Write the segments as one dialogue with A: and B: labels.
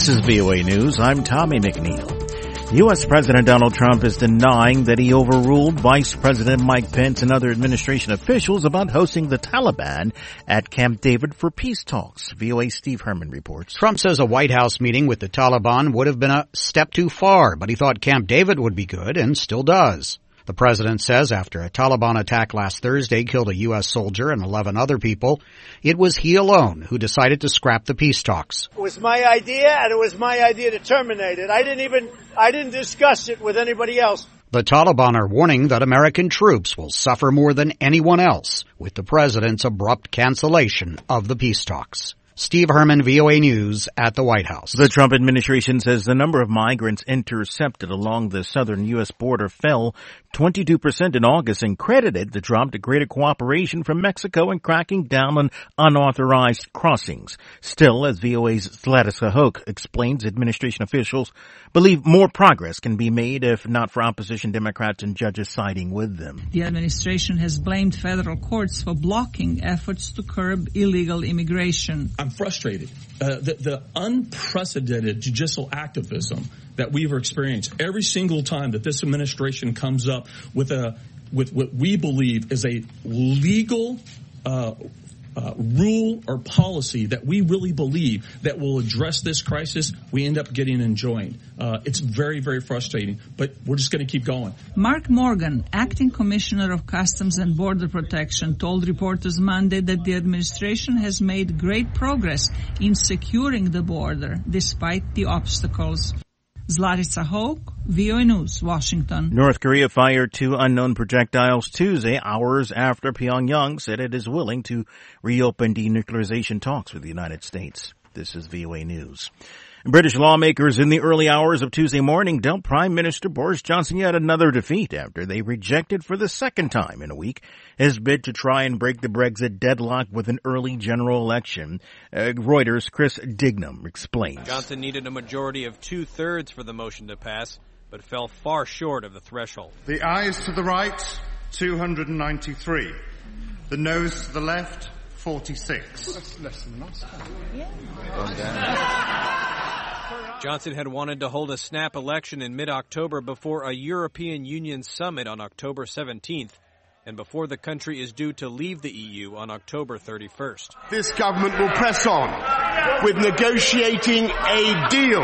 A: This is VOA News. I'm Tommy McNeil. U.S. President Donald Trump is denying that he overruled Vice President Mike Pence and other administration officials about hosting the Taliban at Camp David for peace talks. VOA Steve Herman reports.
B: Trump says a White House meeting with the Taliban would have been a step too far, but he thought Camp David would be good and still does. The president says after a Taliban attack last Thursday killed a U.S. soldier and 11 other people, it was he alone who decided to scrap the peace talks.
C: It was my idea, and it was my idea to terminate it. I didn't discuss it with anybody else.
B: The Taliban are warning that American troops will suffer more than anyone else with the president's abrupt cancellation of the peace talks. Steve Herman, VOA News at the White House.
A: The Trump administration says the number of migrants intercepted along the southern U.S. border fell 22% in August and credited the drop to greater cooperation from Mexico in cracking down on unauthorized crossings. Still, as VOA's Zlatica Hoke explains, administration officials believe more progress can be made if not for opposition Democrats and judges siding with them.
D: The administration has blamed federal courts for blocking efforts to curb illegal immigration.
E: I'm frustrated. The unprecedented judicial activism that we've experienced every single time that this administration comes up with what we believe is a legal rule or policy that we really believe that will address this crisis, we end up getting enjoined. It's very, very frustrating, but we're just going to keep going.
D: Mark Morgan, acting commissioner of Customs and Border Protection, told reporters Monday that the administration has made great progress in securing the border despite the obstacles. Zlatica Hoke, VOA News, Washington.
A: North Korea fired 2 unknown projectiles Tuesday, hours after Pyongyang said it is willing to reopen denuclearization talks with the United States. This is VOA News. British lawmakers in the early hours of Tuesday morning dealt Prime Minister Boris Johnson yet another defeat after they rejected for the second time in a week his bid to try and break the Brexit deadlock with an early general election. Reuters' Chris Dignam explains.
F: Johnson needed a majority of 2/3 for the motion to pass, but fell far short of the threshold.
G: The ayes to the right, 293. The noes to the left, 46. That's less than last time.
F: Yeah. Johnson had wanted to hold a snap election in mid-October before a European Union summit on October 17th and before the country is due to leave the EU on October 31st.
H: This government will press on with negotiating a deal.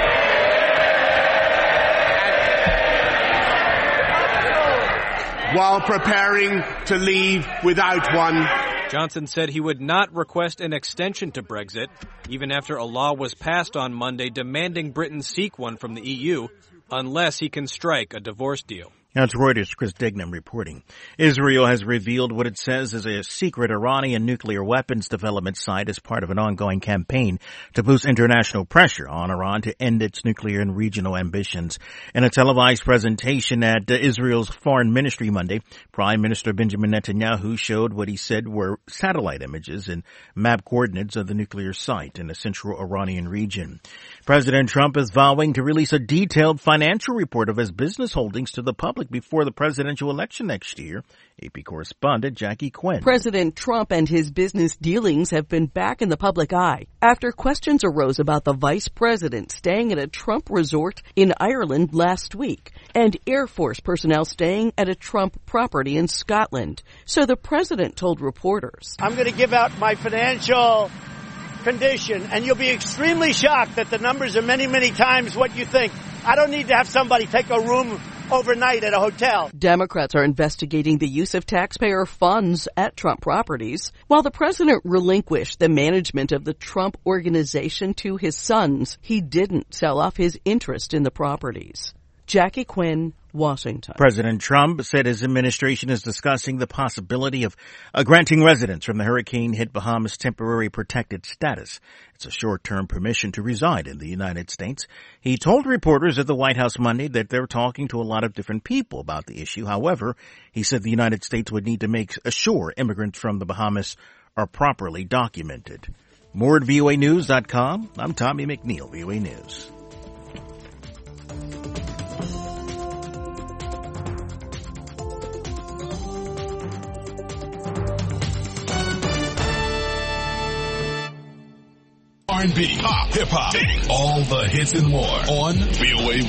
H: While preparing to leave without one.
F: Johnson said he would not request an extension to Brexit, even after a law was passed on Monday demanding Britain seek one from the EU, unless he can strike a divorce deal.
A: That's Reuters' Chris Dignam reporting. Israel has revealed what it says is a secret Iranian nuclear weapons development site as part of an ongoing campaign to boost international pressure on Iran to end its nuclear and regional ambitions. In a televised presentation at Israel's foreign ministry Monday, Prime Minister Benjamin Netanyahu showed what he said were satellite images and map coordinates of the nuclear site in the central Iranian region. President Trump is vowing to release a detailed financial report of his business holdings to the public before the presidential election next year. AP correspondent Jackie Quinn.
I: President Trump and his business dealings have been back in the public eye after questions arose about the vice president staying at a Trump resort in Ireland last week and Air Force personnel staying at a Trump property in Scotland. So the president told reporters,
C: I'm going to give out my financial condition, and you'll be extremely shocked that the numbers are many, many times what you think. I don't need to have somebody take a room overnight at a hotel.
I: Democrats are investigating the use of taxpayer funds at Trump properties, while the president relinquished the management of the Trump organization to his sons. He didn't sell off his interest in the properties. Jackie Quinn, Washington.
A: President Trump said his administration is discussing the possibility of granting residents from the hurricane-hit Bahamas temporary protected status. It's a short-term permission to reside in the United States. He told reporters at the White House Monday that they're talking to a lot of different people about the issue. However, he said the United States would need to make sure immigrants from the Bahamas are properly documented. More at voanews.com. I'm Tommy McNeil, VOA News.
J: R&B, pop, hip-hop, all the hits and more on VOA